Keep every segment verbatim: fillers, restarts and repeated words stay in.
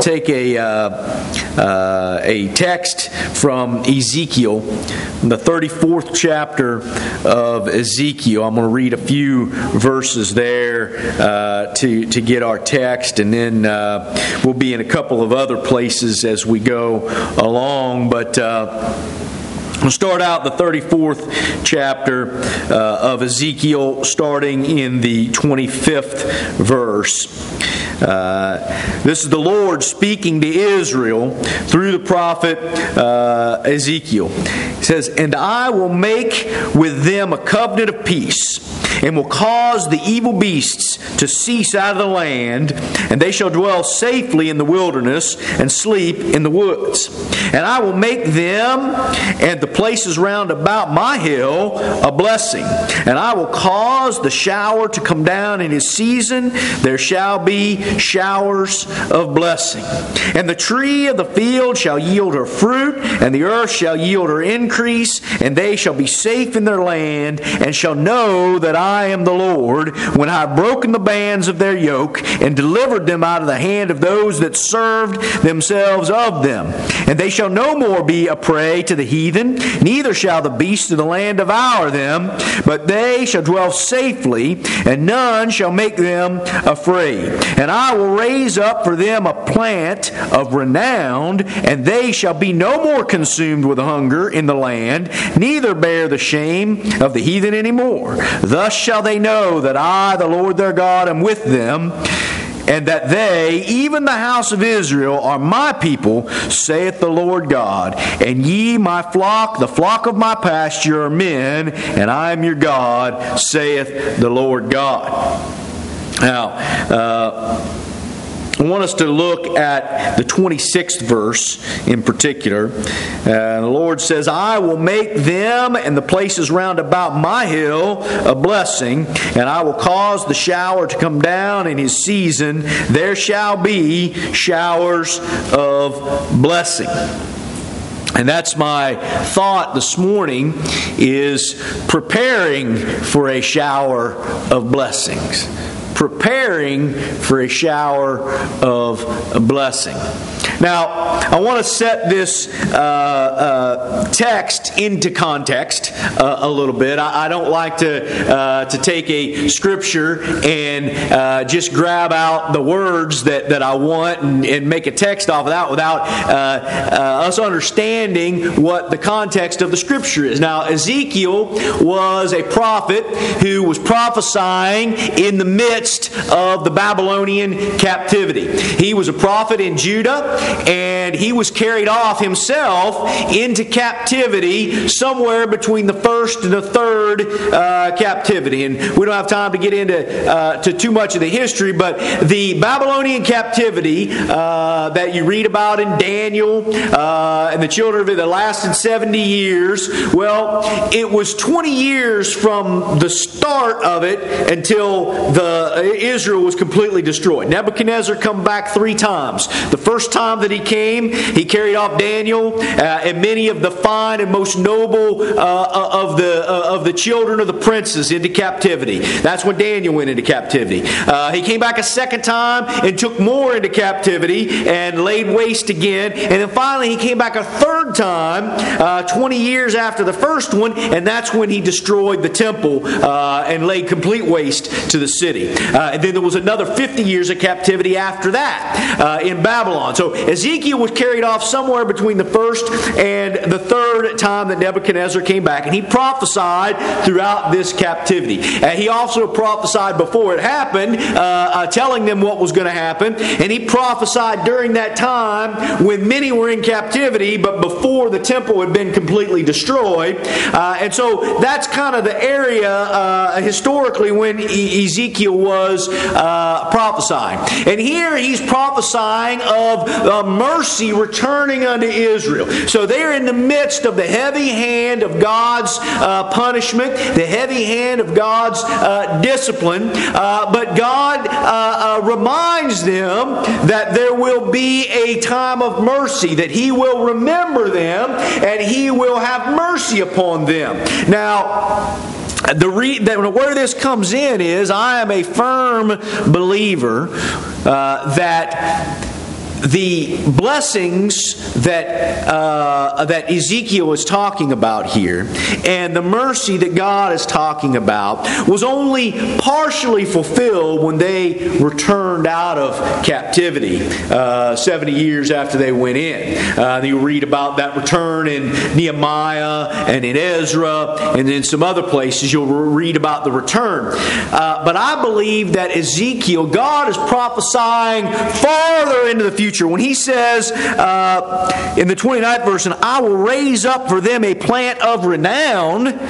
take a uh, uh, a text from Ezekiel, the thirty-fourth chapter of Ezekiel. I'm going to read a few verses there uh, to to get our text, and then uh, we'll be in a couple of other places as we go along. But uh, we'll start out the thirty-fourth chapter uh, of Ezekiel, starting in the twenty-fifth verse. Uh, this is the Lord speaking to Israel through the prophet uh, Ezekiel. He says, "And I will make with them a covenant of peace, and will cause the evil beasts to cease out of the land, and they shall dwell safely in the wilderness and sleep in the woods. And I will make them and the places round about my hill a blessing. And I will cause the shower to come down in his season. There shall be showers of blessing. And the tree of the field shall yield her fruit, and the earth shall yield her increase, and they shall be safe in their land, and shall know that I am the Lord, when I have broken the bands of their yoke, and delivered them out of the hand of those that served themselves of them. And they shall no more be a prey to the heathen, neither shall the beasts of the land devour them, but they shall dwell safely, and none shall make them afraid. And I will raise up for them a plant of renown, and they shall be no more consumed with hunger in the land, neither bear the shame of the heathen any more. Thus shall they know that I, the Lord their God, am with them, and that they, even the house of Israel, are my people, saith the Lord God. And ye, my flock, the flock of my pasture, are men, and I am your God, saith the Lord God." Now, uh, I want us to look at the twenty-sixth verse in particular. Uh, the Lord says, "I will make them and the places round about my hill a blessing, and I will cause the shower to come down in his season. There shall be showers of blessing." And that's my thought this morning, is preparing for a shower of blessings. Preparing for a shower of blessing. Now, I want to set this uh, uh, text into context uh, a little bit. I, I don't like to uh, to take a scripture and uh, just grab out the words that, that I want and, and make a text off of that without uh, uh, us understanding what the context of the scripture is. Now, Ezekiel was a prophet who was prophesying in the midst of the Babylonian captivity. He was a prophet in Judah, and he was carried off himself into captivity somewhere between the first and the third uh, captivity. And we don't have time to get into uh, to too much of the history, but the Babylonian captivity uh, that you read about in Daniel uh, and the children of it that lasted seventy years, well, it was twenty years from the start of it until the Israel was completely destroyed. Nebuchadnezzar come back three times. The first time that he came, he carried off Daniel uh, and many of the fine and most noble uh, of the uh, of the children of the princes into captivity. That's when Daniel went into captivity. Uh, he came back a second time and took more into captivity and laid waste again. And then finally he came back a third time, uh, twenty years after the first one, and that's when he destroyed the temple uh, and laid complete waste to the city. Uh, and then there was another fifty years of captivity after that uh, in Babylon. So Ezekiel was carried off somewhere between the first and the third time that Nebuchadnezzar came back, and he prophesied throughout this captivity. And he also prophesied before it happened, uh, uh, telling them what was going to happen, and he prophesied during that time when many were in captivity, but before the temple had been completely destroyed. Uh, and so that's kind of the area uh, historically when e- Ezekiel was uh, prophesying. And here he's prophesying of uh, mercy returning unto Israel. So they're in the midst of the heavy hand of God's uh, punishment, the heavy hand of God's uh, discipline. Uh, but God uh, uh, reminds them that there will be a time of mercy, that He will remember them and He will have mercy upon them. Now, The re- where this comes in is I am a firm believer uh, that the blessings that uh, that Ezekiel is talking about here and the mercy that God is talking about was only partially fulfilled when they returned out of captivity uh, seventy years after they went in. Uh, you read about that return in Nehemiah and in Ezra and in some other places. You'll read about the return. Uh, but I believe that Ezekiel, God is prophesying farther into the future. When he says uh, in the twenty-ninth verse, "And I will raise up for them a plant of renown,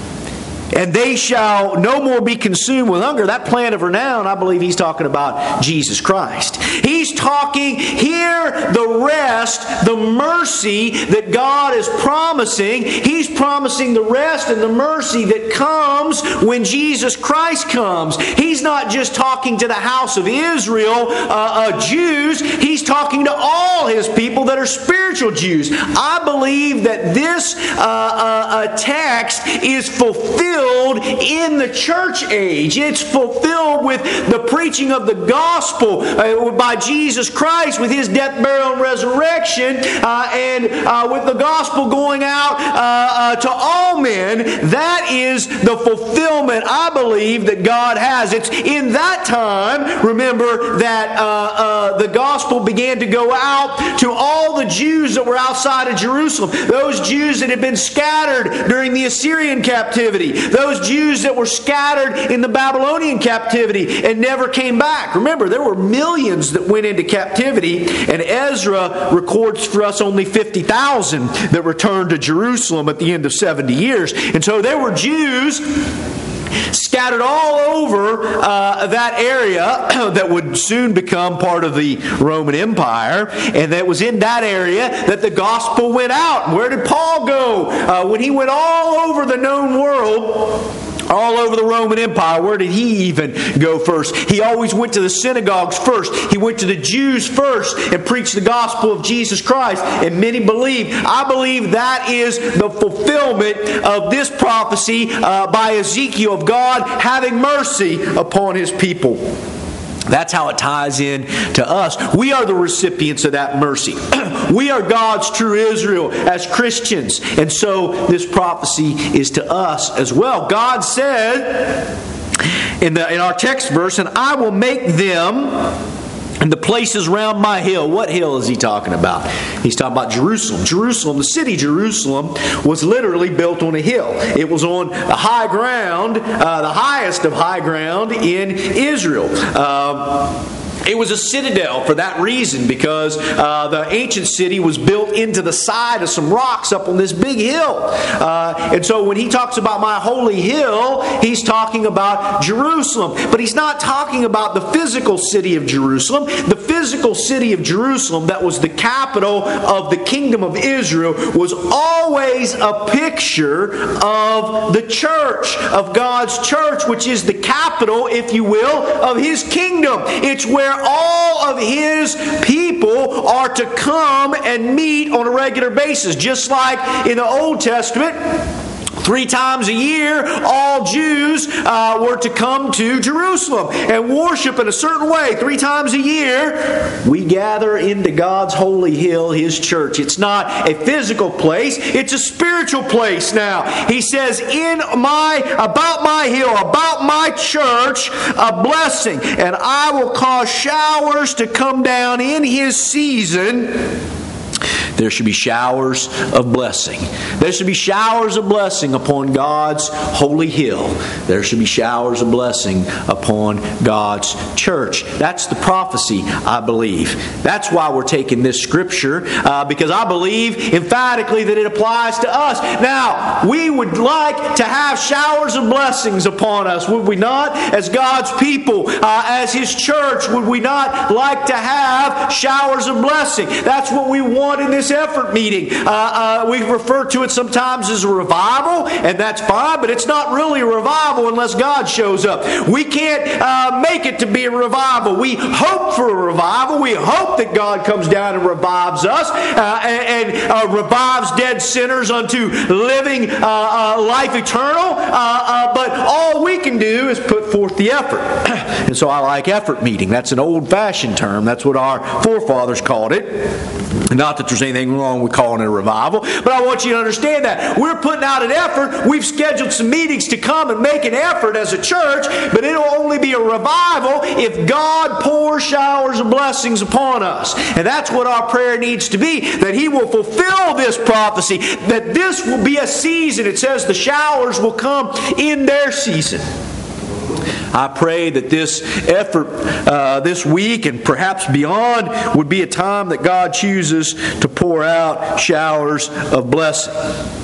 and they shall no more be consumed with hunger." That plant of renown, I believe he's talking about Jesus Christ. He's talking here the rest, the mercy that God is promising. He's promising the rest and the mercy that comes when Jesus Christ comes. He's not just talking to the house of Israel, uh, uh, Jews. He's talking to all His people that are spiritual Jews. I believe that this uh, uh, text is fulfilled in the church age. It's fulfilled with the preaching of the gospel uh, by Jesus Christ, with His death, burial, and resurrection, uh, and uh, with the gospel going out uh, uh, to all men. That is the fulfillment, I believe, that God has. It's in that time, remember, that uh, uh, the gospel began to go out to all the Jews that were outside of Jerusalem. Those Jews that had been scattered during the Assyrian captivity. Those Jews that were scattered in the Babylonian captivity and never came back. Remember, there were millions that went into captivity, and Ezra records for us only fifty thousand that returned to Jerusalem at the end of seventy years. And so there were Jews scattered all over uh, that area that would soon become part of the Roman Empire. And that was in that area that the gospel went out. Where did Paul go? Uh, when he went all over the known world, all over the Roman Empire, where did he even go first? He always went to the synagogues first. He went to the Jews first and preached the gospel of Jesus Christ. And many believe. I believe that is the fulfillment of this prophecy uh, by Ezekiel of God having mercy upon His people. That's how it ties in to us. We are the recipients of that mercy. We are God's true Israel as Christians. And so this prophecy is to us as well. God said in, the, in our text verse, "And I will make them and the places round my hill." What hill is he talking about? He's talking about Jerusalem. Jerusalem, the city Jerusalem, was literally built on a hill. It was on a high ground, uh, the highest of high ground in Israel. Uh, It was a citadel for that reason, because uh, the ancient city was built into the side of some rocks up on this big hill. Uh, and so when he talks about my holy hill, he's talking about Jerusalem. But he's not talking about the physical city of Jerusalem. The physical city of Jerusalem, that was the capital of the kingdom of Israel, was always a picture of the church, of God's church, which is the capital, if you will, of His kingdom. It's where all of His people are to come and meet on a regular basis. Just like in the Old Testament, three times a year, all Jews uh, were to come to Jerusalem and worship in a certain way. Three times a year, we gather into God's holy hill, His church. It's not a physical place, it's a spiritual place now. He says, in my, about my hill, about my church, a blessing. And I will cause showers to come down in His season. There should be showers of blessing. There should be showers of blessing upon God's holy hill. There should be showers of blessing upon God's church. That's the prophecy, I believe. That's why we're taking this scripture, uh, because I believe emphatically that it applies to us. Now, we would like to have showers of blessings upon us, would we not? As God's people, uh, as His church, would we not like to have showers of blessing? That's what we want in this effort meeting. Uh, uh, we refer to it sometimes as a revival, and that's fine, but it's not really a revival unless God shows up. We can't uh, make it to be a revival. We hope for a revival. We hope that God comes down and revives us uh, and, and uh, revives dead sinners unto living uh, uh, life eternal. Uh, uh, but all we can do is put forth the effort. And so I like effort meeting. That's an old-fashioned term. That's what our forefathers called it. Not that there's anything wrong with calling it a revival, but I want you to understand that. We're putting out an effort. We've scheduled some meetings to come and make an effort as a church, but it'll only be a revival if God pours showers of blessings upon us. And that's what our prayer needs to be, that He will fulfill this prophecy, that this will be a season. It says the showers will come in their season. I pray that this effort uh, this week and perhaps beyond would be a time that God chooses to pour out showers of blessing.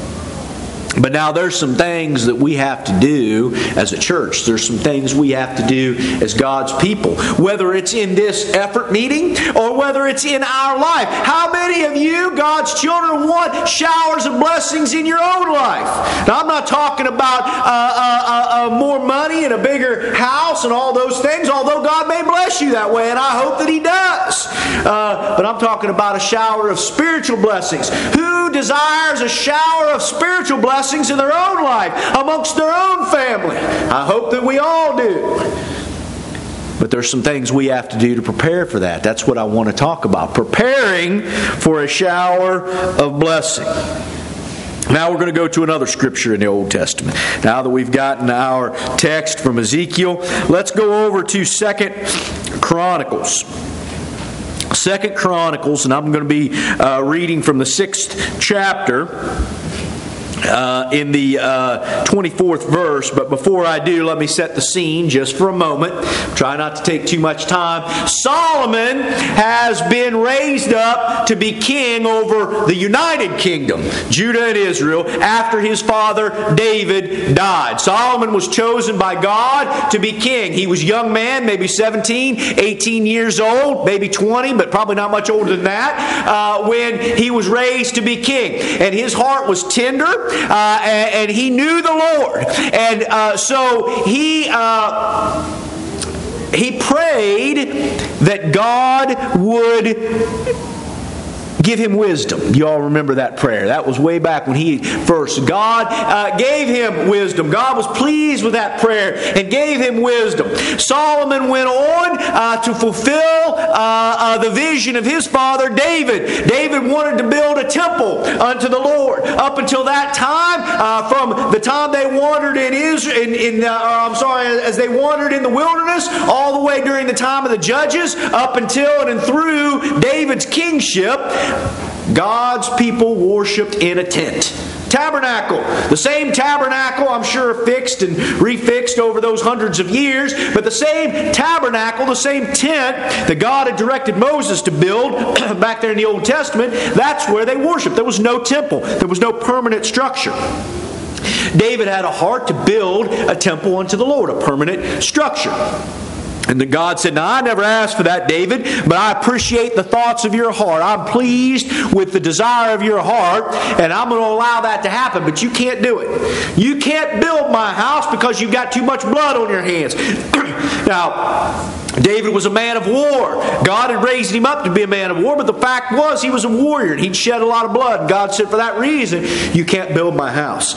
But now there's some things that we have to do as a church. There's some things we have to do as God's people. Whether it's in this effort meeting or whether it's in our life. How many of you, God's children, want showers of blessings in your own life? Now I'm not talking about uh, uh, uh, more money and a bigger house and all those things, although God may bless you that way, and I hope that He does. Uh, but I'm talking about a shower of spiritual blessings. Who desires a shower of spiritual blessings in their own life, amongst their own family? I hope that we all do. But there's some things we have to do to prepare for that. That's what I want to talk about. Preparing for a shower of blessing. Now we're going to go to another scripture in the Old Testament. Now that we've gotten our text from Ezekiel, let's go over to Second Chronicles. Second Chronicles, and I'm going to be uh, reading from the sixth chapter. Uh, in the uh, twenty-fourth verse, but before I do, let me set the scene just for a moment. Try not to take too much time. Solomon has been raised up to be king over the United Kingdom, Judah and Israel, after his father David died. Solomon was chosen by God to be king. He was a young man, maybe seventeen, eighteen years old, maybe twenty, but probably not much older than that, uh, when he was raised to be king. And his heart was tender. Uh, and, and he knew the Lord, and uh, so he uh, he prayed that God would give him wisdom. You all remember that prayer. That was way back when he first. God uh, gave him wisdom. God was pleased with that prayer and gave him wisdom. Solomon went on uh, to fulfill uh, uh, the vision of his father David. David wanted to build a temple unto the Lord. Up until that time, uh, from the time they wandered in Israel, in, in uh, I'm sorry, as they wandered in the wilderness, all the way during the time of the judges, up until and through David's kingship, God's people worshipped in a tent. Tabernacle. The same tabernacle, I'm sure, fixed and refixed over those hundreds of years, but the same tabernacle, the same tent that God had directed Moses to build back there in the Old Testament, that's where they worshiped. There was no temple. There was no permanent structure. David had a heart to build a temple unto the Lord, a permanent structure. And then God said, now I never asked for that, David, but I appreciate the thoughts of your heart. I'm pleased with the desire of your heart, and I'm going to allow that to happen, but you can't do it. You can't build my house because you've got too much blood on your hands. Now, David was a man of war. God had raised him up to be a man of war, but the fact was he was a warrior and he'd shed a lot of blood. God said, for that reason, you can't build my house.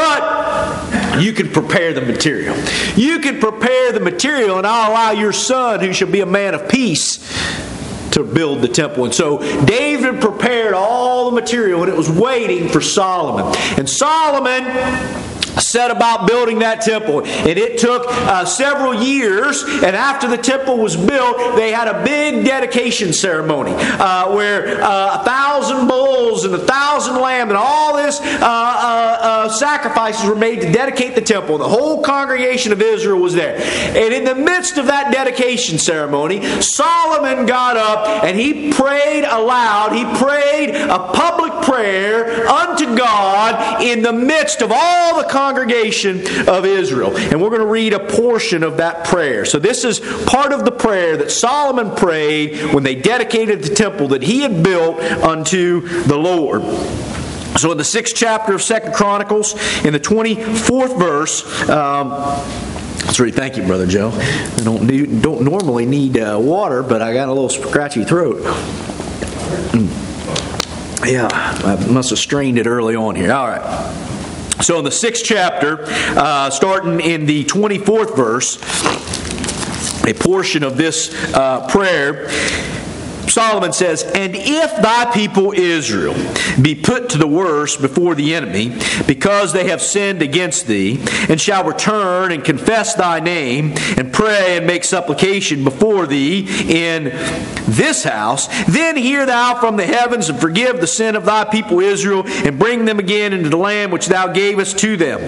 But you can prepare the material. You can prepare the material, and I'll allow your son, who shall be a man of peace, to build the temple. And so David prepared all the material, and it was waiting for Solomon. And Solomon set about building that temple, and it took uh, several years. And after the temple was built, they had a big dedication ceremony uh, where uh, a thousand bulls and a thousand lambs and all this uh, uh, uh, sacrifices were made to dedicate the temple. The whole congregation of Israel was there, and in the midst of that dedication ceremony, Solomon got up and he prayed aloud. He prayed a public prayer unto God in the midst of all the congregation congregation of Israel. And we're going to read a portion of that prayer. So this is part of the prayer that Solomon prayed when they dedicated the temple that he had built unto the Lord. So in the sixth chapter of Second Chronicles, in the twenty-fourth verse, um, sorry, thank you, Brother Joe. I don't do, don't normally need uh, water, but I got a little scratchy throat. Yeah, I must have strained it early on here. All right. So in the sixth chapter, uh, starting in the twenty-fourth verse, a portion of this uh, prayer, Solomon says, "And if thy people Israel be put to the worst before the enemy, because they have sinned against thee, and shall return and confess thy name, and pray and make supplication before thee in this house, then hear thou from the heavens and forgive the sin of thy people Israel, and bring them again into the land which thou gavest to them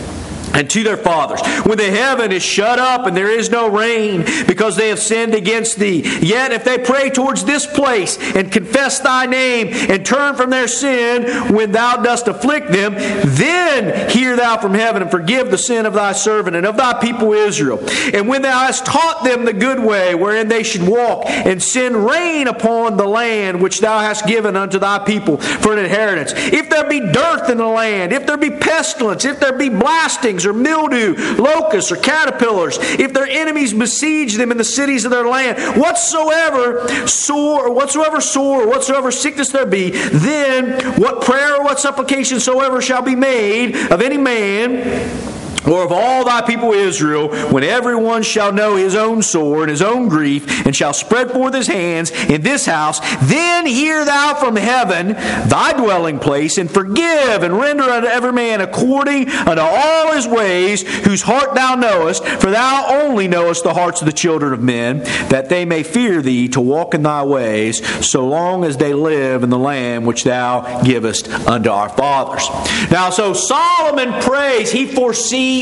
and to their fathers. When the heaven is shut up and there is no rain, because they have sinned against thee. Yet if they pray towards this place and confess thy name and turn from their sin when thou dost afflict them, then hear thou from heaven and forgive the sin of thy servant and of thy people Israel. And when thou hast taught them the good way wherein they should walk, and send rain upon the land which thou hast given unto thy people for an inheritance. If there be dearth in the land, if there be pestilence, if there be blastings, or mildew, locusts, or caterpillars, if their enemies besiege them in the cities of their land, whatsoever sore, or whatsoever sore, or whatsoever sickness there be, then what prayer or what supplication soever shall be made of any man, or of all thy people Israel, when everyone shall know his own sore and his own grief, and shall spread forth his hands in this house, then hear thou from heaven thy dwelling place, and forgive and render unto every man according unto all his ways, whose heart thou knowest, for thou only knowest the hearts of the children of men, that they may fear thee to walk in thy ways, so long as they live in the land which thou givest unto our fathers." Now, so Solomon prays, he foresees.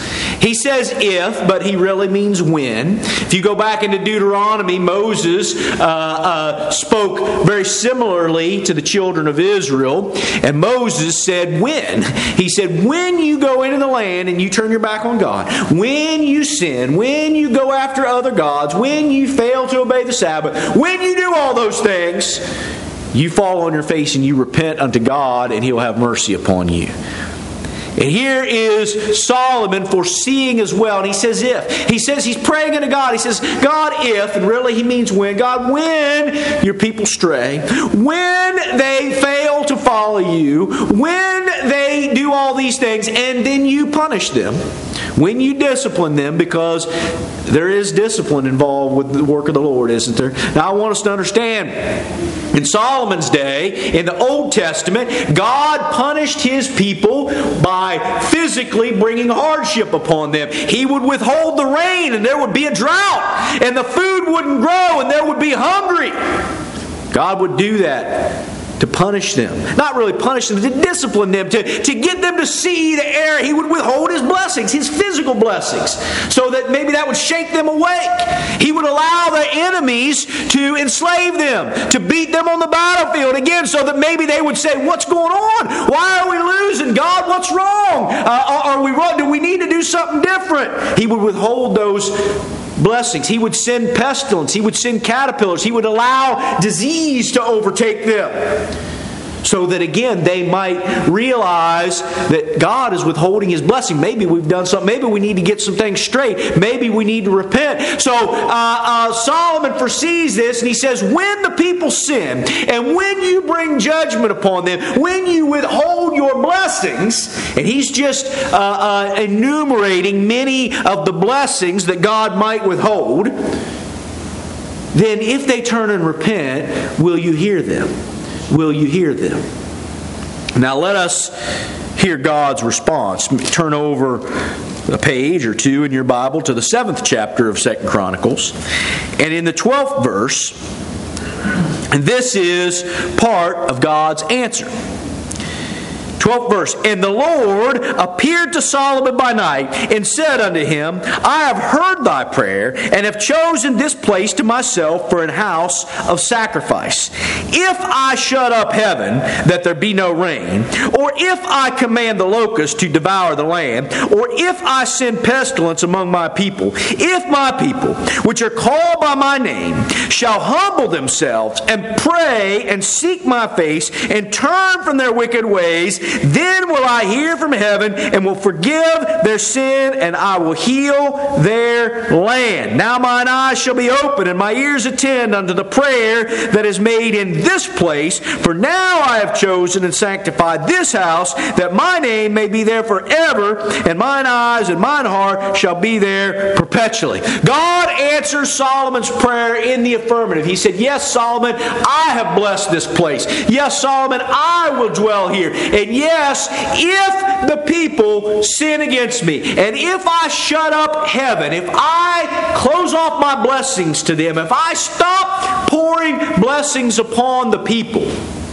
He says if, but he really means when. If you go back into Deuteronomy, Moses uh, uh, spoke very similarly to the children of Israel. And Moses said when. He said, when you go into the land and you turn your back on God, when you sin, when you go after other gods, when you fail to obey the Sabbath, when you do all those things, you fall on your face and you repent unto God, and He'll have mercy upon you. And here is Solomon foreseeing as well. And he says if. He says he's praying unto God. He says, God, if, and really he means when. God, when your people stray, when they fail to follow you, when they do all these things, and then you punish them, when you discipline them, because there is discipline involved with the work of the Lord, isn't there? Now I want us to understand, in Solomon's day, in the Old Testament, God punished His people by physically bringing hardship upon them. He would withhold the rain, and there would be a drought, and the food wouldn't grow, and there would be hungry. God would do that to punish them. Not really punish them, to discipline them, to, to get them to see the error. He would withhold His blessings, His physical blessings, so that maybe that would shake them awake. He would allow the enemies to enslave them, to beat them on the battlefield again, so that maybe they would say, what's going on? Why are we losing? God, what's wrong? Uh, are we wrong? Do we need to do something different? He would withhold those blessings. He would send pestilence. He would send caterpillars. He would allow disease to overtake them, so that again they might realize that God is withholding His blessing. Maybe we've done something. Maybe we need to get some things straight. Maybe we need to repent. So uh, uh, Solomon foresees this, and he says, when the people sin, and when you bring judgment upon them, when you withhold your blessings, and he's just uh, uh, enumerating many of the blessings that God might withhold, then if they turn and repent, will you hear them? Will you hear them? Now let us hear God's response. Turn over a page or two in your Bible to the seventh chapter of Second Chronicles, and in the twelfth verse, and this is part of God's answer. twelfth verse. And the Lord appeared to Solomon by night and said unto him, I have heard thy prayer, and have chosen this place to myself for an house of sacrifice. If I shut up heaven, that there be no rain, or if I command the locusts to devour the land, or if I send pestilence among my people, if my people, which are called by my name, shall humble themselves and pray and seek my face and turn from their wicked ways, then will I hear from heaven and will forgive their sin, and I will heal their land. Now mine eyes shall be open and my ears attend unto the prayer that is made in this place. For now I have chosen and sanctified this house, that my name may be there forever, and mine eyes and mine heart shall be there perpetually. God answers Solomon's prayer in the affirmative. He said, yes, Solomon, I have blessed this place. Yes, Solomon, I will dwell here. And yes, if the people sin against me, and if I shut up heaven, if I close off my blessings to them, if I stop pouring blessings upon the people,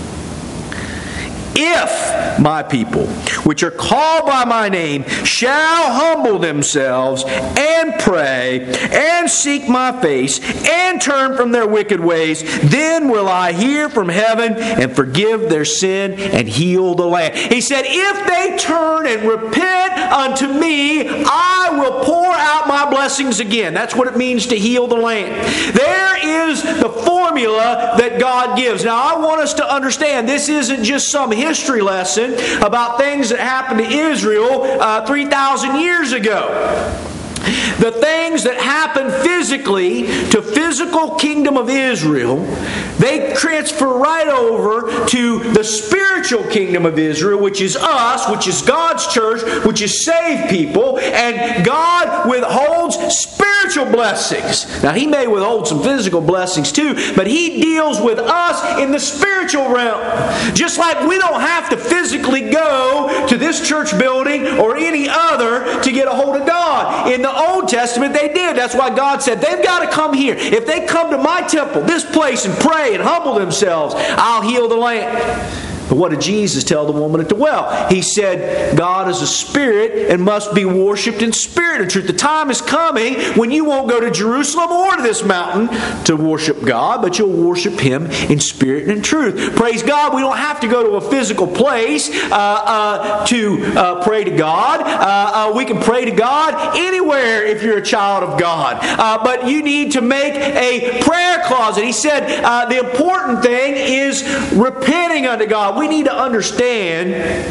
if my people, which are called by my name, shall humble themselves and pray and seek my face and turn from their wicked ways, then will I hear from heaven and forgive their sin and heal the land. He said, if they turn and repent unto me, I will pour out my blessings again. That's what it means to heal the land. There is the formula that God gives. Now, I want us to understand this isn't just some history lesson about things that happened to Israel uh, three thousand years ago. The things that happened physically to physical kingdom of Israel, they transfer right over to the spiritual kingdom of Israel, which is us, which is God's church, which is saved people, and God withholds spiritual blessings. Now, He may withhold some physical blessings too, but He deals with us in the spiritual realm. Just like we don't have to physically go to this church building or any other to get a hold of God. In the Old Testament, they did. That's why God said, they've got to come here. If they come to my temple, this place, and pray and humble themselves, I'll heal the land. But what did Jesus tell the woman at the well? He said, God is a spirit and must be worshipped in spirit and truth. The time is coming when you won't go to Jerusalem or to this mountain to worship God, but you'll worship Him in spirit and in truth. Praise God, we don't have to go to a physical place uh, uh, to uh, pray to God. Uh, uh, we can pray to God anywhere if you're a child of God. Uh, but you need to make a prayer closet. He said uh, the important thing is repenting unto God. We need to understand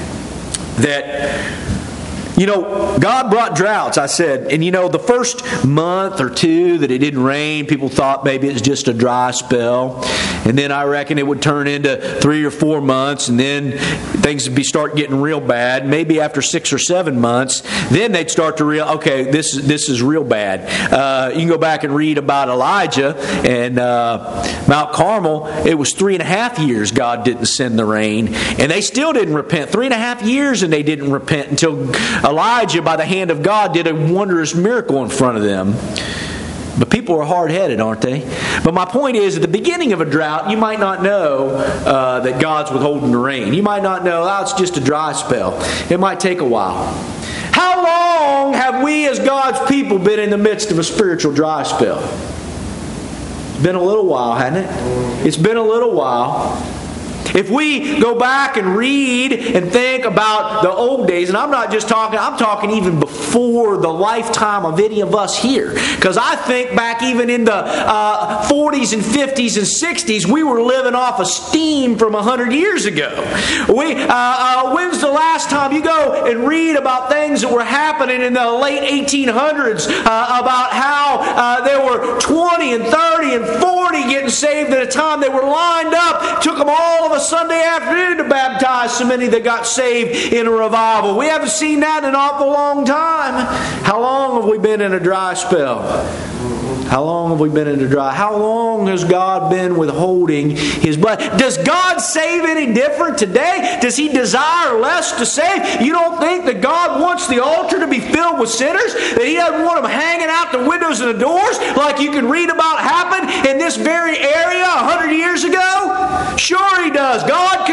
that, you know, God brought droughts, I said. And, you know, the first month or two that it didn't rain, people thought maybe it was just a dry spell. And then I reckon it would turn into three or four months, and then things would be start getting real bad. Maybe after six or seven months, then they'd start to realize, okay, this, this is real bad. Uh, you can go back and read about Elijah and uh, Mount Carmel. It was three and a half years God didn't send the rain, and they still didn't repent. Three and a half years and they didn't repent until Elijah, by the hand of God, did a wondrous miracle in front of them. But people are hard-headed, aren't they? But my point is, at the beginning of a drought, you might not know uh, that God's withholding the rain. You might not know, oh, it's just a dry spell. It might take a while. How long have we as God's people been in the midst of a spiritual dry spell? It's been a little while, hasn't it? It's been a little while. If we go back and read and think about the old days, and I'm not just talking, I'm talking even before the lifetime of any of us here. Because I think back even in the uh, forties and fifties and sixties, we were living off of steam from one hundred years ago. We, uh, uh, when's the last time you go and read about things that were happening in the late eighteen hundreds, uh, about how uh, there were twenty and thirty and forty getting saved at a time? They were lined up. It took them all of a Sunday afternoon to baptize so many that got saved in a revival. We haven't seen that in an awful long time. How long have we been in a dry spell? How long have we been in a dry? How long has God been withholding His blood? Does God save any different today? Does He desire less to save? You don't think that God wants the altar to be filled with sinners? That He doesn't want them hanging out the windows and the doors like you can read about happened in this very area a hundred years ago? Sure He does. God can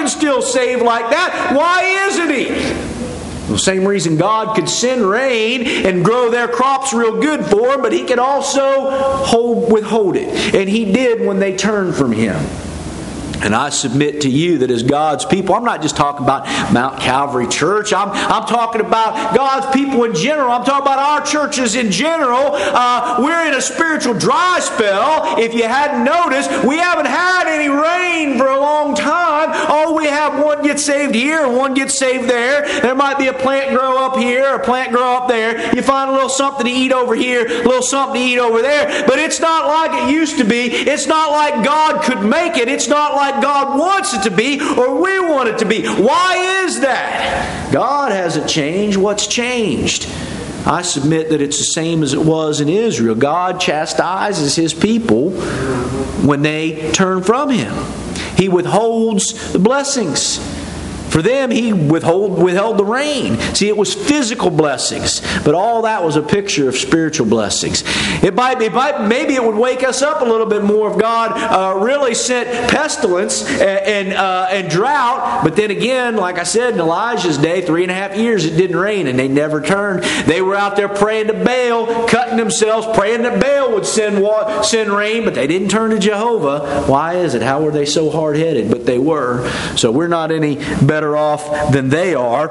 still save like that. Why isn't He? The same reason God could send rain and grow their crops real good for them, but He could also hold, withhold it. And He did when they turned from Him. And I submit to you that as God's people, I'm not just talking about Mount Calvary Church. I'm, I'm talking about God's people in general. I'm talking about our churches in general. Uh, we're in a spiritual dry spell. If you hadn't noticed, we haven't had any rain for a long time. Oh, we have one get saved here and one get saved there. There might be a plant grow up here, a plant grow up there. You find a little something to eat over here, a little something to eat over there. But it's not like it used to be. It's not like God could make it. It's not like God wants it to be or we want it to be. Why is that? God hasn't changed. What's changed? I submit that it's the same as it was in Israel. God chastises His people when they turn from Him. He withholds the blessings. For them, He withhold, withheld the rain. See, it was physical blessings, but all that was a picture of spiritual blessings. It might, it might maybe it would wake us up a little bit more if God uh, really sent pestilence and and, uh, and drought. But then again, like I said, in Elijah's day, three and a half years it didn't rain, and they never turned. They were out there praying to Baal, cutting themselves, praying that Baal would send water, send rain, but they didn't turn to Jehovah. Why is it? How were they so hard-headed? But they were. So we're not any better off than they are.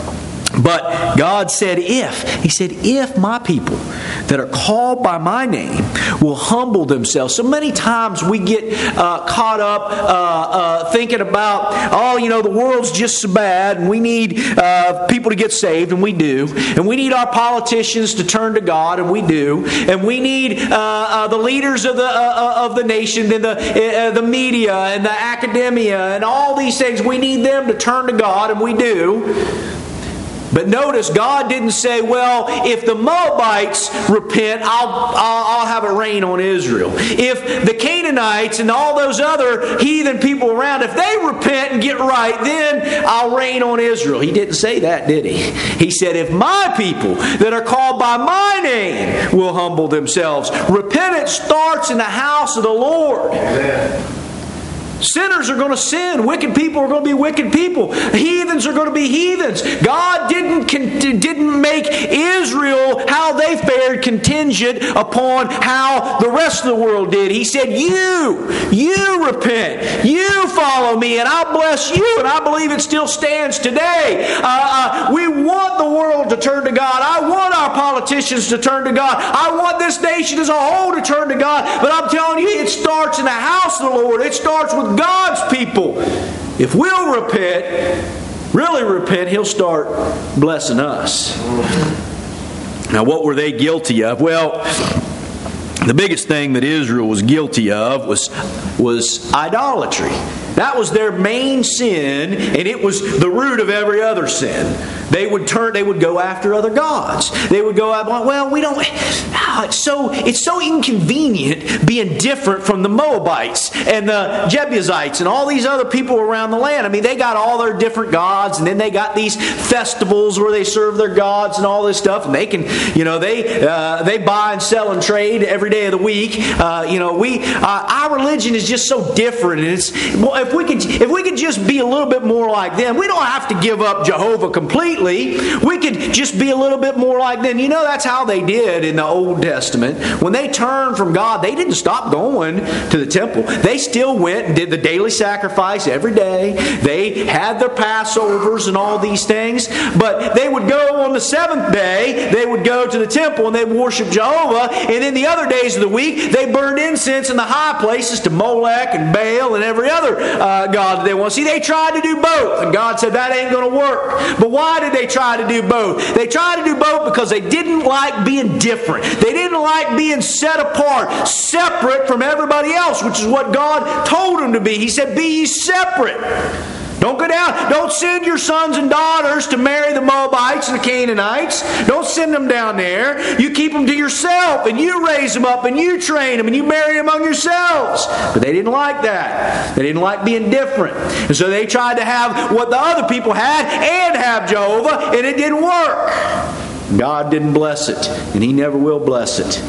But God said if. He said if my people that are called by my name will humble themselves. So many times we get uh, caught up uh, uh, thinking about, oh, you know, the world's just so bad and we need uh, people to get saved, and we do. And we need our politicians to turn to God, and we do. And we need uh, uh, the leaders of the uh, of the nation and the, uh, the media and the academia and all these things. We need them to turn to God, and we do. But notice, God didn't say, well, if the Moabites repent, I'll, I'll, I'll have it rain on Israel. If the Canaanites and all those other heathen people around, if they repent and get right, then I'll rain on Israel. He didn't say that, did He? He said, if my people that are called by my name will humble themselves. Repentance starts in the house of the Lord. Amen. Sinners are going to sin. Wicked people are going to be wicked people. Heathens are going to be heathens. God didn't, didn't make Israel, how they fared, contingent upon how the rest of the world did. He said, you, you repent. You follow me, and I'll bless you. And I believe it still stands today. Uh, uh, we want the world to turn to God. I want our politicians to turn to God. I want this nation as a whole to turn to God. But I'm telling you, it starts in the house of the Lord. It starts with God's people. If we'll repent, really repent, He'll start blessing us. Now, what were they guilty of? Well, the biggest thing that Israel was guilty of was, was idolatry. That was their main sin, and it was the root of every other sin. They would turn. They would go after other gods. They would go out. Well, we don't. Oh, it's so. It's so inconvenient being different from the Moabites and the Jebusites and all these other people around the land. I mean, they got all their different gods, and then they got these festivals where they serve their gods and all this stuff. And they can, you know, they uh, they buy and sell and trade every day of the week. Uh, you know, we uh, our religion is just so different. And it's well, if we could if we could just be a little bit more like them, we don't have to give up Jehovah completely. We could just be a little bit more like them. You know, that's how they did in the Old Testament. When they turned from God, they didn't stop going to the temple. They still went and did the daily sacrifice every day. They had their Passovers and all these things. But they would go on the seventh day, they would go to the temple and they would worship Jehovah. And then the other days of the week, they burned incense in the high places to Molech and Baal and every other uh, god that they want. See, they tried to do both. And God said, that ain't going to work. But why did they try to do both? They tried to do both because they didn't like being different. They didn't like being set apart, separate from everybody else, which is what God told them to be. He said, be ye separate. Don't go down. Don't send your sons and daughters to marry the Moabites and the Canaanites. Don't send them down there. You keep them to yourself, and you raise them up, and you train them, and you marry them among yourselves. But they didn't like that. They didn't like being different. And so they tried to have what the other people had and have Jehovah, and it didn't work. God didn't bless it, and He never will bless it.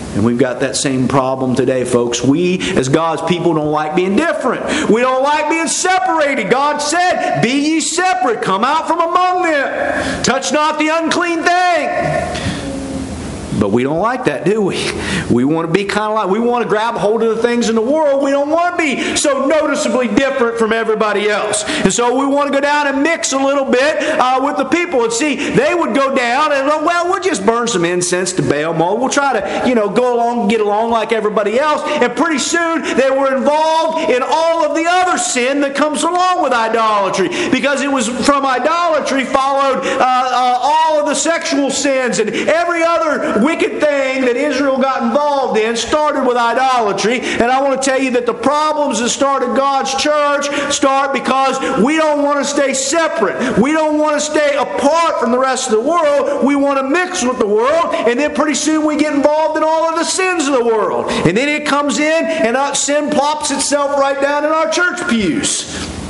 And we've got that same problem today, folks. We, as God's people, don't like being different. We don't like being separated. God said, be ye separate. Come out from among them. Touch not the unclean thing. But we don't like that, do we? We want to be kind of like, we want to grab hold of the things in the world. We don't want to be so noticeably different from everybody else. And so we want to go down and mix a little bit uh, with the people. And see, they would go down and, well, we'll just burn some incense to Baal. We'll try to, you know, go along and get along like everybody else. And pretty soon they were involved in all of the other sin that comes along with idolatry. Because it was from idolatry followed uh, uh, all of the sexual sins and every other wicked thing that Israel got involved in started with idolatry. And I want to tell you that the problems that started God's church start because we don't want to stay separate. We don't want to stay apart from the rest of the world. We want to mix with the world, and then pretty soon we get involved in all of the sins of the world. And then it comes in and our sin plops itself right down in our church pews.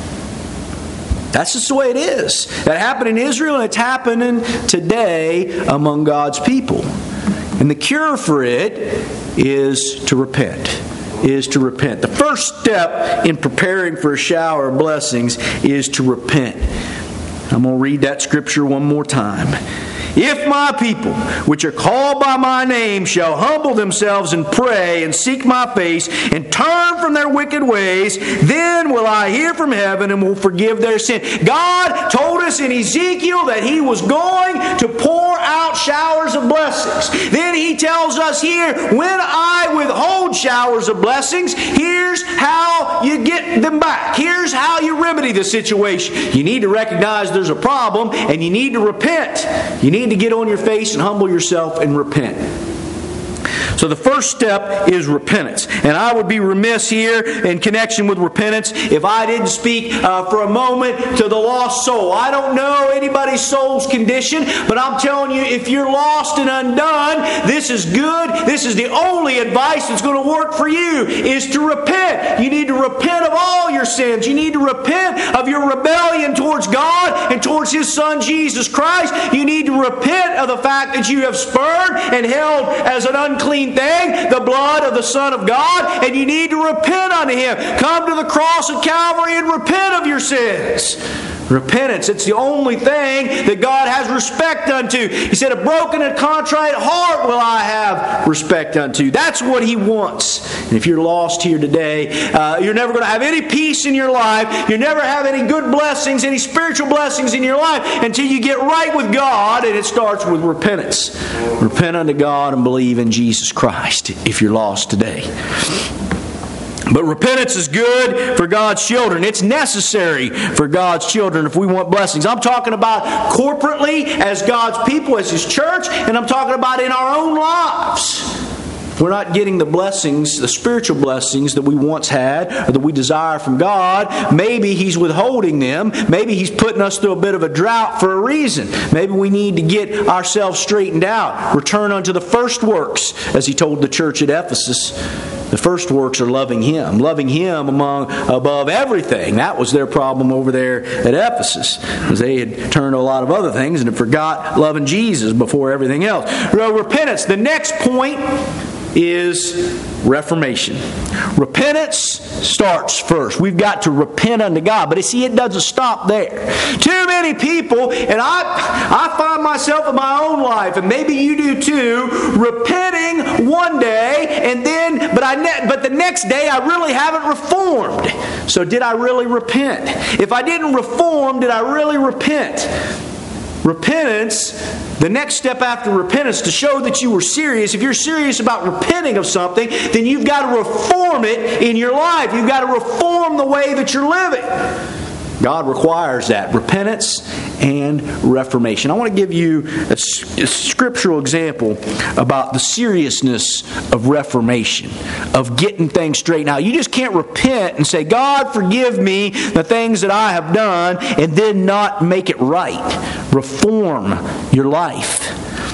That's just the way it is. That happened in Israel, and it's happening today among God's people. And the cure for it is to repent. Is to repent. The first step in preparing for a shower of blessings is to repent. I'm going to read that scripture one more time. If my people, which are called by my name, shall humble themselves and pray and seek my face and turn from their wicked ways, then will I hear from heaven and will forgive their sin. God told us in Ezekiel that He was going to pour out showers of blessings. Then He tells us here, when I withhold showers of blessings, here's how you get them back. Here's how you remedy the situation. You need to recognize there's a problem and you need to repent. You need to get on your face and humble yourself and repent. So the first step is repentance. And I would be remiss here in connection with repentance if I didn't speak uh, for a moment to the lost soul. I don't know anybody's soul's condition, but I'm telling you, if you're lost and undone, this is good. This is the only advice that's going to work for you, is to repent. You need to repent of all your sins. You need to repent of your rebellion towards God and towards His Son, Jesus Christ. You need to repent of the fact that you have spurned and held as an unclean thing the blood of the Son of God, and you need to repent unto Him. Come to the cross of Calvary and repent of your sins. Repentance, it's the only thing that God has respect unto. He said, a broken and contrite heart will I have respect unto. That's what He wants. And if you're lost here today, uh, you're never going to have any peace in your life. You'll never have any good blessings, any spiritual blessings in your life until you get right with God, and it starts with repentance. Repent unto God and believe in Jesus Christ if you're lost today. But repentance is good for God's children. It's necessary for God's children if we want blessings. I'm talking about corporately as God's people, as His church, and I'm talking about in our own lives. If we're not getting the blessings, the spiritual blessings that we once had or that we desire from God, maybe He's withholding them. Maybe He's putting us through a bit of a drought for a reason. Maybe we need to get ourselves straightened out. Return unto the first works, as He told the church at Ephesus. The first works are loving Him. Loving Him among above everything. That was their problem over there at Ephesus. Because they had turned to a lot of other things and had forgot loving Jesus before everything else. Repentance. The next point is reformation. Repentance starts first. We've got to repent unto God. But you see, it doesn't stop there. Too many people, and I I find myself in my own life, and maybe you do too, repenting one day, and then, but I ne- but the next day I really haven't reformed. So did I really repent? If I didn't reform, did I really repent? Repentance, the next step after repentance, to show that you were serious, if you're serious about repenting of something, then you've got to reform it in your life. You've got to reform the way that you're living. God requires that, repentance and reformation. I want to give you a, a scriptural example about the seriousness of reformation, of getting things straightened out. You just can't repent and say, God, forgive me the things that I have done, and then not make it right. Reform your life.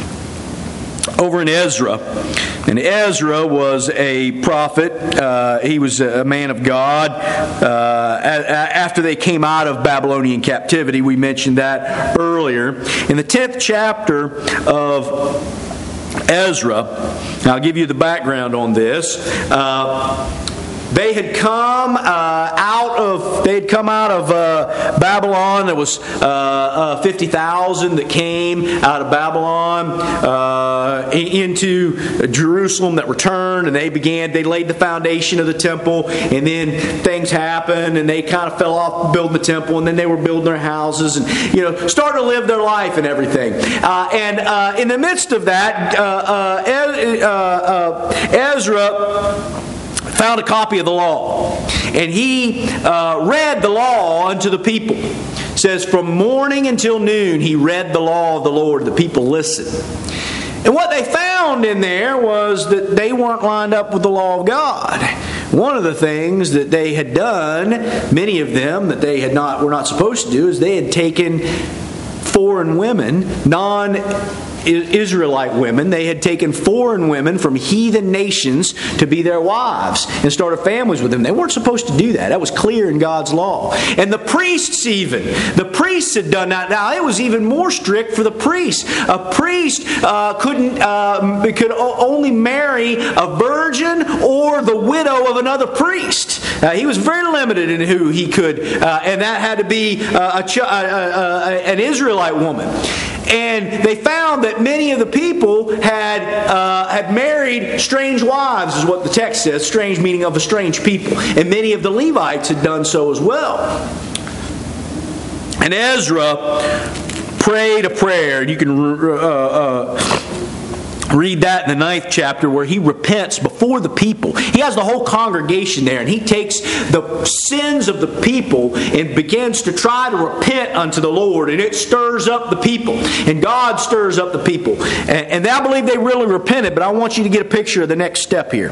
Over in Ezra, and Ezra was a prophet. Uh, he was a man of God. Uh, after they came out of Babylonian captivity, we mentioned that earlier. In the tenth chapter of Ezra, I'll give you the background on this. Uh, They had come uh, out of they had come out of uh, Babylon. There was uh, uh, fifty thousand that came out of Babylon uh, into Jerusalem that returned, and they began. They laid the foundation of the temple, and then things happened, and they kind of fell off building the temple, and then they were building their houses, and you know, starting to live their life and everything. Uh, and uh, in the midst of that, uh, uh, uh, Ezra found a copy of the law, and he uh, read the law unto the people. It says, from morning until noon he read the law of the Lord. The people listened. And what they found in there was that they weren't lined up with the law of God. One of the things that they had done, many of them that they had not were not supposed to do, is they had taken foreign women, non Israelite women. They had taken foreign women from heathen nations to be their wives and started families with them. They weren't supposed to do that. That was clear in God's law. And the priests even. The priests had done that. Now, it was even more strict for the priests. A priest uh, couldn't uh, could only marry a virgin or the widow of another priest. Uh, he was very limited in who he could, uh, and that had to be uh, a ch- uh, uh, uh, an Israelite woman. And they found that many of the people had uh, had married strange wives, is what the text says, strange meaning of a strange people. And many of the Levites had done so as well. And Ezra prayed a prayer. You can uh, uh, read that in the ninth chapter where he repents before the people. He has the whole congregation there, and he takes the sins of the people and begins to try to repent unto the Lord, and it stirs up the people, and God stirs up the people. And, and I believe they really repented, but I want you to get a picture of the next step here.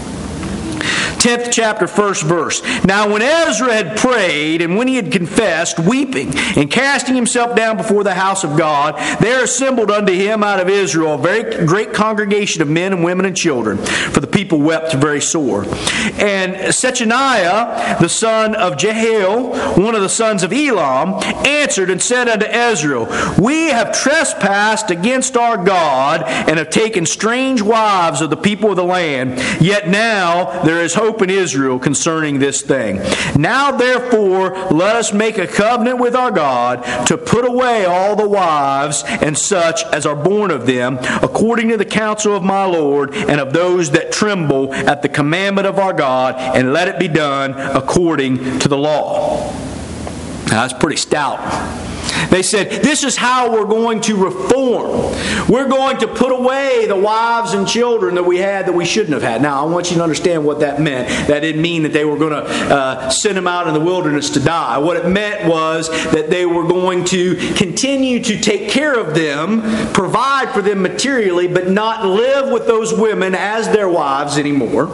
tenth chapter, first verse. Now when Ezra had prayed, and when he had confessed, weeping, and casting himself down before the house of God, there assembled unto him out of Israel a very great congregation of men and women and children, for the people wept very sore. And Shechaniah, the son of Jehiel, one of the sons of Elam, answered and said unto Ezra, we have trespassed against our God, and have taken strange wives of the people of the land, yet now there is hope in Israel concerning this thing. Now therefore let us make a covenant with our God to put away all the wives and such as are born of them, according to the counsel of my Lord and of those that tremble at the commandment of our God, and let it be done according to the law. Now, that's pretty stout. They said, this is how we're going to reform. We're going to put away the wives and children that we had that we shouldn't have had. Now, I want you to understand what that meant. That didn't mean that they were going to uh, send them out in the wilderness to die. What it meant was that they were going to continue to take care of them, provide for them materially, but not live with those women as their wives anymore.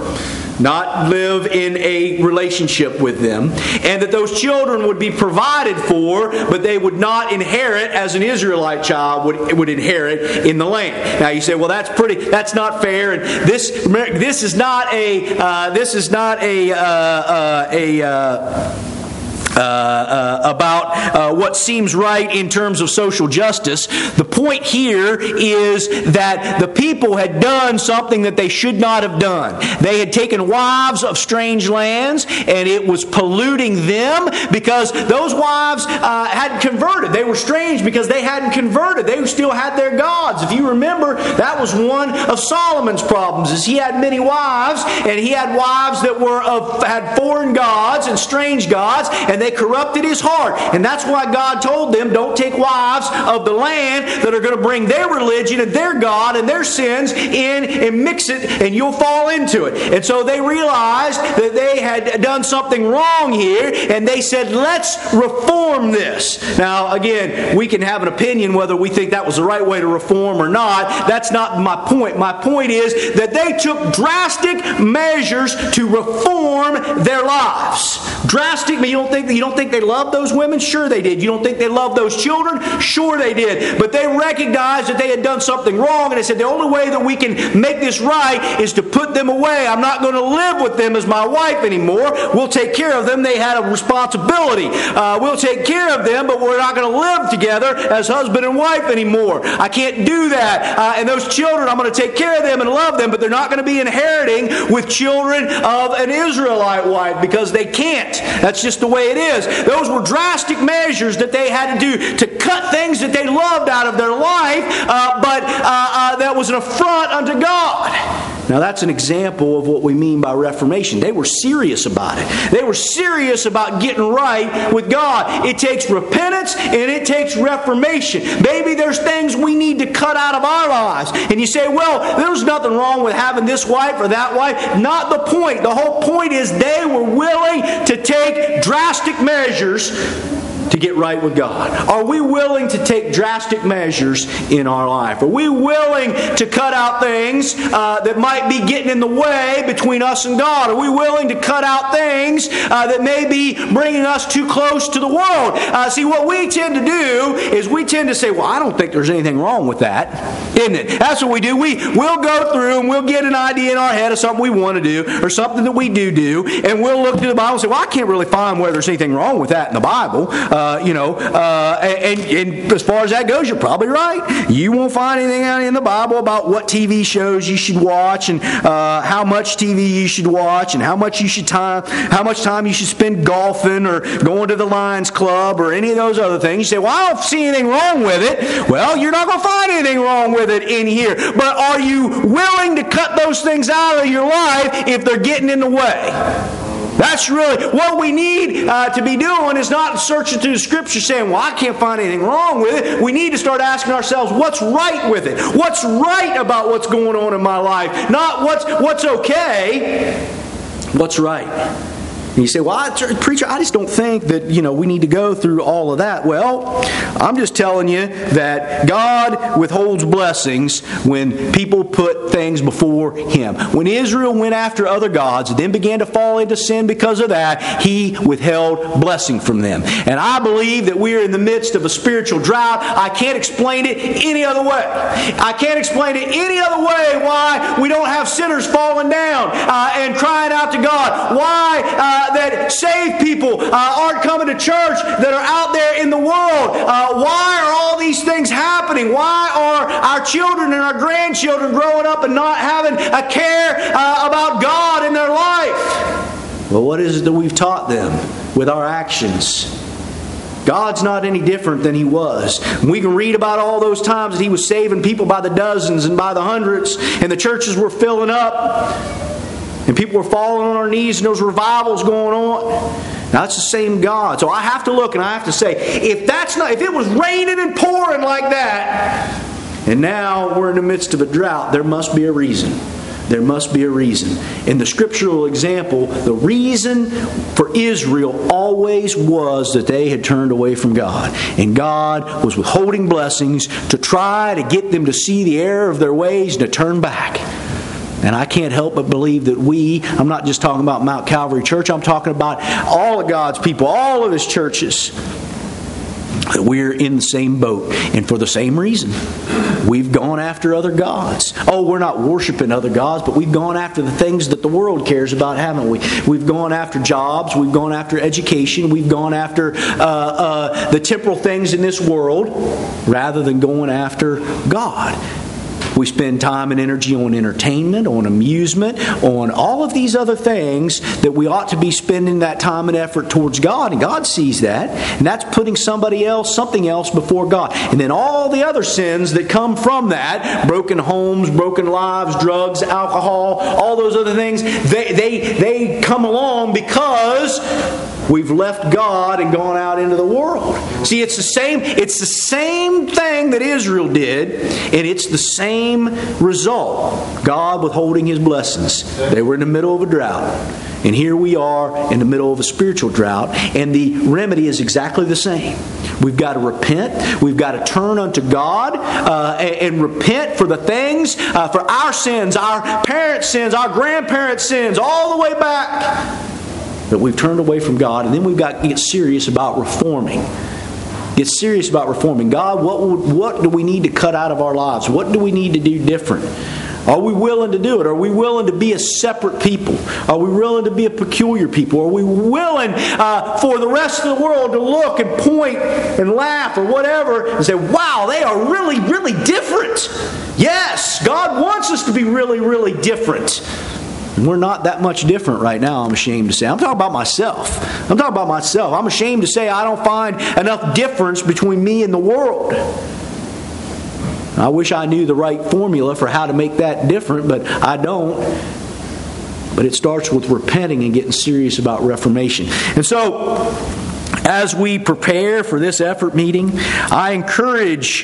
Not live in a relationship with them. And that those children would be provided for, but they would not inherit as an Israelite child would, would inherit in the land. Now you say, well, that's pretty, that's not fair. And this, this is not a, uh, this is not a, uh, uh, a, uh, Uh, uh, about uh, what seems right in terms of social justice. The point here is that the people had done something that they should not have done. They had taken wives of strange lands, and it was polluting them because those wives uh, hadn't converted. They were strange because they hadn't converted. They still had their gods. If you remember, that was one of Solomon's problems, is he had many wives, and he had wives that were of had foreign gods and strange gods, and they corrupted his heart. And that's why God told them, don't take wives of the land that are going to bring their religion and their God and their sins in and mix it, and you'll fall into it. And so they realized that they had done something wrong here, and they said, let's reform this. Now, again, we can have an opinion whether we think that was the right way to reform or not. That's not my point. My point is that they took drastic measures to reform their lives. Drastic, but you don't think you don't think they loved those women? Sure they they did. You don't think they loved those children? Sure they did. But they recognized that they had done something wrong, and they said, the only way that we can make this right is to put them away. I'm not going to live with them as my wife anymore. We'll take care of them. They had a responsibility. Uh, we'll take care of them, but we're not going to live together as husband and wife anymore. I can't do that. Uh, and those children, I'm going to take care of them and love them, but they're not going to be inheriting with children of an Israelite wife because they can't. That's just the way it is. Those were drastic measures that they had to do to cut things that they loved out of their life, uh, but uh, uh, that was an affront unto God. Now that's an example of what we mean by reformation. They were serious about it. They were serious about getting right with God. It takes repentance and it takes reformation. Maybe there's things we need to cut out of our lives. And you say, well, there's nothing wrong with having this wife or that wife. Not the point. The whole point is they were willing to take drastic measures to get right with God. Are we willing to take drastic measures in our life? Are we willing to cut out things uh, that might be getting in the way between us and God? Are we willing to cut out things uh, that may be bringing us too close to the world? Uh, see, what we tend to do is we tend to say, well, I don't think there's anything wrong with that. Isn't it? That's what we do. We, we'll go through and we'll get an idea in our head of something we want to do or something that we do do, and we'll look to the Bible and say, well, I can't really find whether there's anything wrong with that in the Bible. Uh, Uh, you know, uh, and, and as far as that goes, you're probably right. You won't find anything out in the Bible about what T V shows you should watch and uh, how much T V you should watch and how much you should time, how much time you should spend golfing or going to the Lions Club or any of those other things. You say, well, I don't see anything wrong with it. Well, you're not going to find anything wrong with it in here. But are you willing to cut those things out of your life if they're getting in the way? That's really what we need uh, to be doing, is not searching through the Scripture saying, well, I can't find anything wrong with it. We need to start asking ourselves, what's right with it? What's right about what's going on in my life? Not what's, what's okay. What's right? And you say, well, I, preacher, I just don't think that, you know, we need to go through all of that. Well, I'm just telling you that God withholds blessings when people put things before Him. When Israel went after other gods and then began to fall into sin because of that, He withheld blessing from them. And I believe that we are in the midst of a spiritual drought. I can't explain it any other way. I can't explain it any other way why we don't have sinners falling down uh, and crying out to God. Why uh, that saved people uh, aren't coming to church, that are out there in the world. Uh, why are all these things happening? Why are our children and our grandchildren growing up and not having a care uh, about God in their life? Well, what is it that we've taught them with our actions? God's not any different than He was. We can read about all those times that He was saving people by the dozens and by the hundreds, and the churches were filling up. And people were falling on their knees and there was revivals going on. Now, that's the same God. So I have to look and I have to say, if that's not, if it was raining and pouring like that, and now we're in the midst of a drought, there must be a reason. There must be a reason. In the scriptural example, the reason for Israel always was that they had turned away from God. And God was withholding blessings to try to get them to see the error of their ways and to turn back. And I can't help but believe that we, I'm not just talking about Mount Calvary Church, I'm talking about all of God's people, all of His churches, that we're in the same boat and for the same reason. We've gone after other gods. Oh, we're not worshiping other gods, but we've gone after the things that the world cares about, haven't we? We've gone after jobs. We've gone after education. We've gone after uh, uh, the temporal things in this world rather than going after God. We spend time and energy on entertainment, on amusement, on all of these other things that we ought to be spending that time and effort towards God. And God sees that. And that's putting somebody else, something else before God. And then all the other sins that come from that, broken homes, broken lives, drugs, alcohol, all those other things, they, they, they come along because we've left God and gone out into the world. See, it's the same, it's the same thing that Israel did, and it's the same result. God withholding His blessings. They were in the middle of a drought. And here we are in the middle of a spiritual drought, and the remedy is exactly the same. We've got to repent. We've got to turn unto God uh, and, and repent for the things, uh, for our sins, our parents' sins, our grandparents' sins, all the way back. That we've turned away from God, and then we've got to get serious about reforming. get serious about reforming. God, what would, what do we need to cut out of our lives? What do we need to do different? Are we willing to do it? Are we willing to be a separate people? Are we willing to be a peculiar people? Are we willing uh, for the rest of the world to look and point and laugh or whatever and say, wow, they are really, really different? Yes, God wants us to be really, really different. And we're not that much different right now, I'm ashamed to say. I'm talking about myself. I'm talking about myself. I'm ashamed to say I don't find enough difference between me and the world. I wish I knew the right formula for how to make that different, but I don't. But it starts with repenting and getting serious about reformation. And so, as we prepare for this effort meeting, I encourage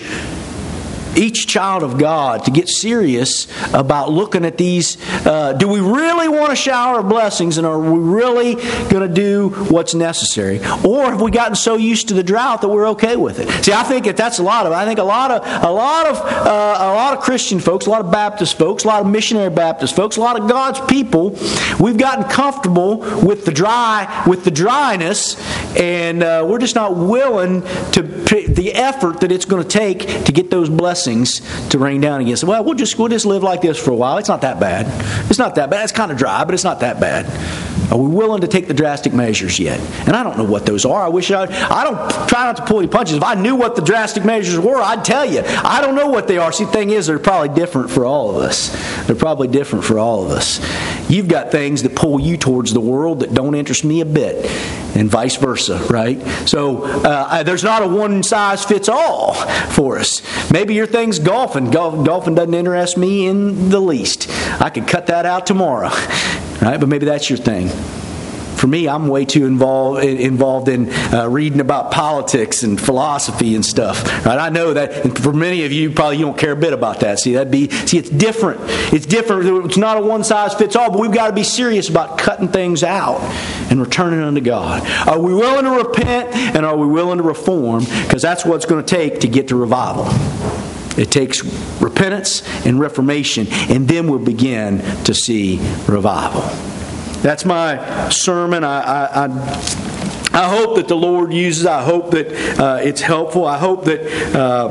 each child of God to get serious about looking at these. Uh, do we really want a shower of blessings, and are we really going to do what's necessary? Or have we gotten so used to the drought that we're okay with it? See, I think that that's a lot of. I think a lot of a lot of uh, a lot of Christian folks, a lot of Baptist folks, a lot of missionary Baptist folks, a lot of God's people, we've gotten comfortable with the dry, with the dryness, and uh, we're just not willing to put the effort that it's going to take to get those blessings to rain down again. So, well, we'll just we'll just live like this for a while. It's not that bad. It's not that bad. It's kind of dry, but it's not that bad. Are we willing to take the drastic measures yet? And I don't know what those are. I wish I I don't try not to pull any punches. If I knew what the drastic measures were, I'd tell you. I don't know what they are. See, the thing is, they're probably different for all of us. They're probably different for all of us. You've got things that pull you towards the world that don't interest me a bit, and vice versa, right? So uh, there's not a one-size-fits-all for us. Maybe your thing's golfing. Golf, golfing doesn't interest me in the least. I could cut that out tomorrow, right? But maybe that's your thing. For me, I'm way too involved involved in uh, reading about politics and philosophy and stuff. Right? I know that, and for many of you, probably you don't care a bit about that. See, that'd be see, it's different. It's different. It's not a one size fits all. But we've got to be serious about cutting things out and returning unto God. Are we willing to repent, and are we willing to reform? Because that's what it's going to take to get to revival. It takes repentance and reformation, and then we'll begin to see revival. That's my sermon. I, I, I, I hope that the Lord uses it. I hope that uh, it's helpful. I hope that uh,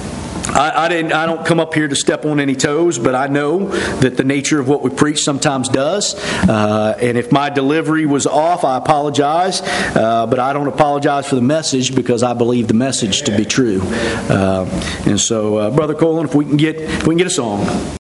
I, I didn't. I don't come up here to step on any toes, but I know that the nature of what we preach sometimes does. Uh, and if my delivery was off, I apologize. Uh, but I don't apologize for the message because I believe the message to be true. Uh, and so, uh, Brother Colin, if we can get if we can get a song.